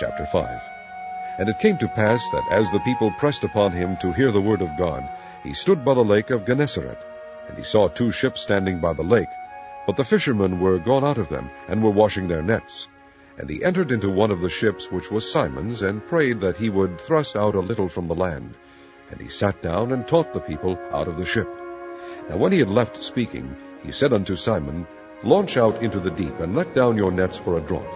Chapter 5. And it came to pass that as the people pressed upon him to hear the word of God, he stood by the lake of Gennesaret. And he saw 2 ships standing by the lake, but the fishermen were gone out of them, and were washing their nets. And he entered into one of the ships, which was Simon's, and prayed that he would thrust out a little from the land. And he sat down and taught the people out of the ship. Now when he had left speaking, he said unto Simon, Launch out into the deep, and let down your nets for a draught.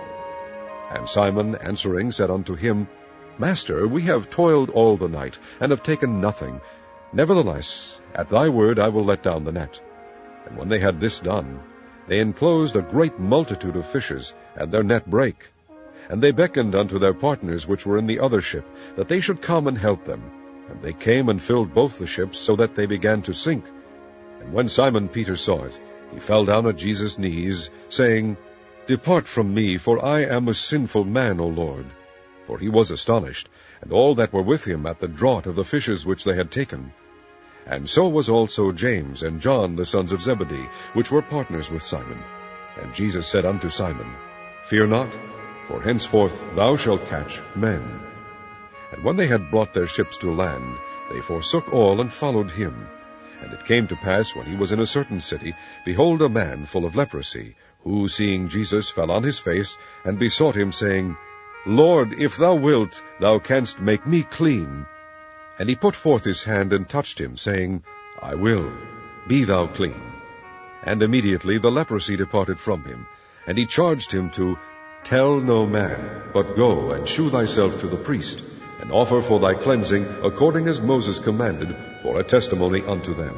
And Simon answering said unto him, Master, we have toiled all the night, and have taken nothing. Nevertheless, at thy word I will let down the net. And when they had this done, they enclosed a great multitude of fishes, and their net brake. And they beckoned unto their partners which were in the other ship, that they should come and help them. And they came and filled both the ships, so that they began to sink. And when Simon Peter saw it, he fell down at Jesus' knees, saying, Depart from me, for I am a sinful man, O Lord. For he was astonished, and all that were with him at the draught of the fishes which they had taken. And so was also James and John the sons of Zebedee, which were partners with Simon. And Jesus said unto Simon, Fear not, for henceforth thou shalt catch men. And when they had brought their ships to land, they forsook all and followed him. And it came to pass, when he was in a certain city, behold, a man full of leprosy, who, seeing Jesus, fell on his face, and besought him, saying, Lord, if thou wilt, thou canst make me clean. And he put forth his hand and touched him, saying, I will, be thou clean. And immediately the leprosy departed from him. And he charged him to tell no man, but go and shew thyself to the priest, and offer for thy cleansing, according as Moses commanded, for a testimony unto them.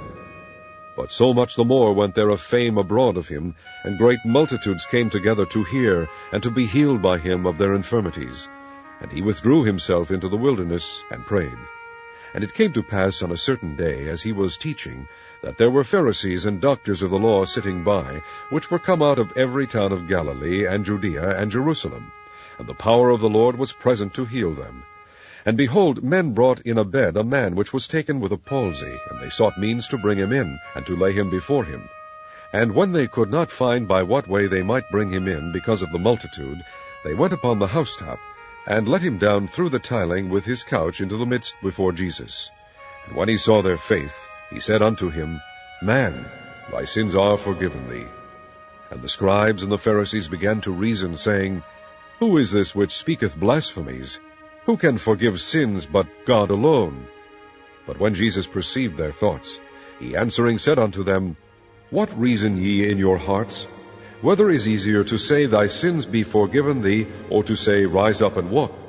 But so much the more went there a fame abroad of him, and great multitudes came together to hear, and to be healed by him of their infirmities. And he withdrew himself into the wilderness, and prayed. And it came to pass on a certain day, as he was teaching, that there were Pharisees and doctors of the law sitting by, which were come out of every town of Galilee, and Judea, and Jerusalem. And the power of the Lord was present to heal them. And behold, men brought in a bed a man which was taken with a palsy, and they sought means to bring him in, and to lay him before him. And when they could not find by what way they might bring him in, because of the multitude, they went upon the housetop, and let him down through the tiling with his couch into the midst before Jesus. And when he saw their faith, he said unto him, Man, thy sins are forgiven thee. And the scribes and the Pharisees began to reason, saying, Who is this which speaketh blasphemies? Who can forgive sins but God alone? But when Jesus perceived their thoughts, he answering said unto them, What reason ye in your hearts? Whether is easier to say, Thy sins be forgiven thee, or to say, Rise up and walk?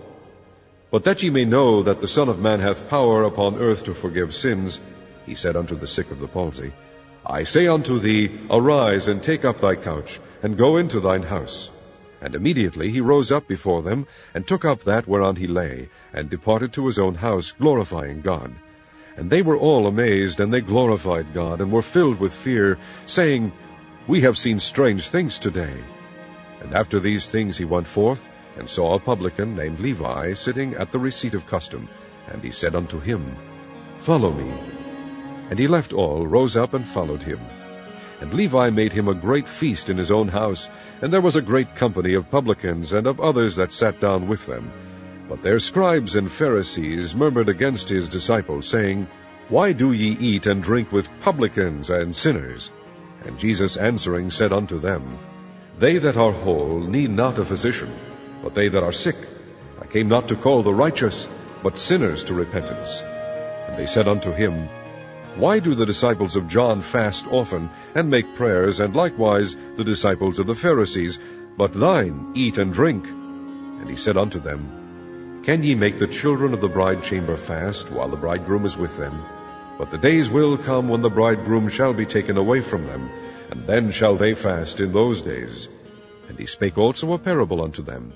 But that ye may know that the Son of Man hath power upon earth to forgive sins, he said unto the sick of the palsy, I say unto thee, Arise, and take up thy couch, and go into thine house. And immediately he rose up before them, and took up that whereon he lay, and departed to his own house, glorifying God. And they were all amazed, and they glorified God, and were filled with fear, saying, We have seen strange things today. And after these things he went forth, and saw a publican named Levi sitting at the receipt of custom. And he said unto him, Follow me. And he left all, rose up, and followed him. And Levi made him a great feast in his own house, and there was a great company of publicans and of others that sat down with them. But their scribes and Pharisees murmured against his disciples, saying, Why do ye eat and drink with publicans and sinners? And Jesus answering said unto them, They that are whole need not a physician, but they that are sick. I came not to call the righteous, but sinners to repentance. And they said unto him, Why do the disciples of John fast often, and make prayers, and likewise the disciples of the Pharisees, but thine eat and drink? And he said unto them, Can ye make the children of the bride chamber fast, while the bridegroom is with them? But the days will come when the bridegroom shall be taken away from them, and then shall they fast in those days. And he spake also a parable unto them.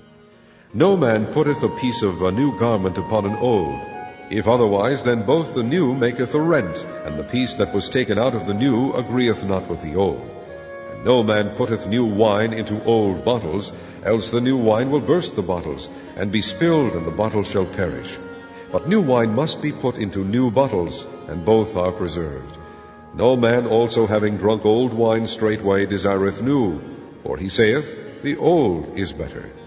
No man putteth a piece of a new garment upon an old. If otherwise, then both the new maketh a rent, and the piece that was taken out of the new agreeth not with the old. And no man putteth new wine into old bottles, else the new wine will burst the bottles, and be spilled, and the bottles shall perish. But new wine must be put into new bottles, and both are preserved. No man also having drunk old wine straightway desireth new, for he saith, The old is better.